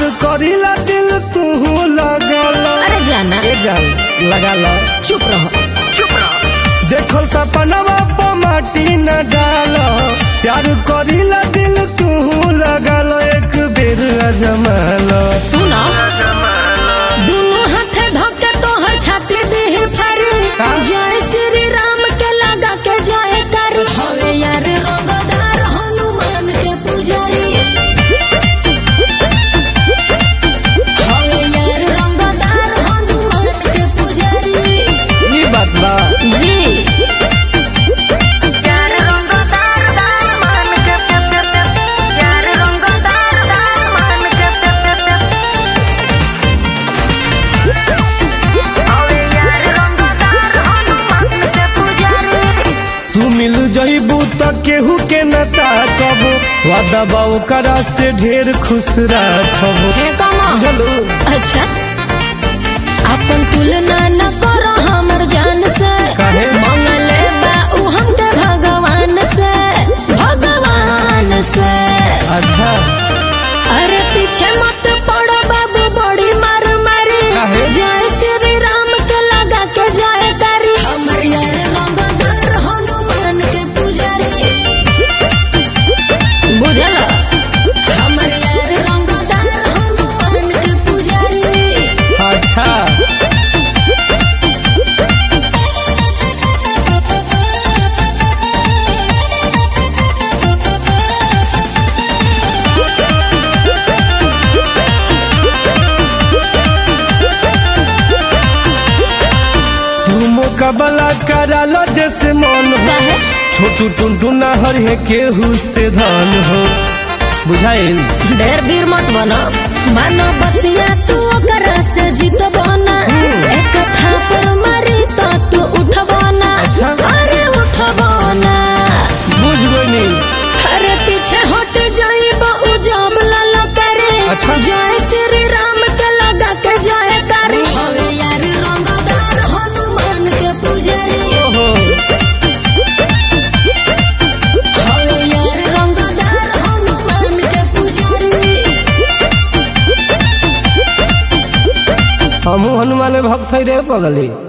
करीला दिल तू लगाला। अरे जाना ए जान लगा ला। चुप रहो। देखल सपनवा पर माटी न डालो, प्यार करीला दिल तू लगालो, एक बेर अजमालो। सुनो दोनों हाथे धोके तोहर छाती दे फारी, जय श्री राम के लगा के जाए कर। हवे यार रंगदार हनुमान के पुजारी, हवे यार रंगदार हनुमान के पुजारी। ये बात बा जी तू मिल जइबू त केहू के न ताकब, वादा बा ओकरा से ढेर खुश राखब। है कमा चलो अच्छा अपन तुलना न करो हमर जान से, काहे? मंगले बा उ हमके भगवान से, भगवान से। अच्छा अरे पीछे मत पड़ो बाबू, बड़ी मार मारी। काहे? जय श्री राम के लगा के जाए करी। हमर यार रंगदार हनुमान के पुजारी, बुझला? हमर यार रंगदार हनुमान के पुजारी। अच्छा तू मुकाबला करा लो जैसे मन हो, काहे? छोटू टुनटुना हर है केहू से धन हो। बुझाइल ढेर भीड़ मत बनो, मानो बतिया तू ओकरा से जीतबो ना। एक थापर मारी तो तू उठबो ना। अच्छा। अरे उठबो ना। बुझ गई। अरे पीछे हट जाइबो उ जब लालो करे। अच्छा। जय श्री राम के लगा के जाए करे। हवे यार रंगदार हनुमान के पुजारी, ओहो हवे यार रंगदार हनुमान के पुजारी। हमू हनुमान भक्त रे पगली।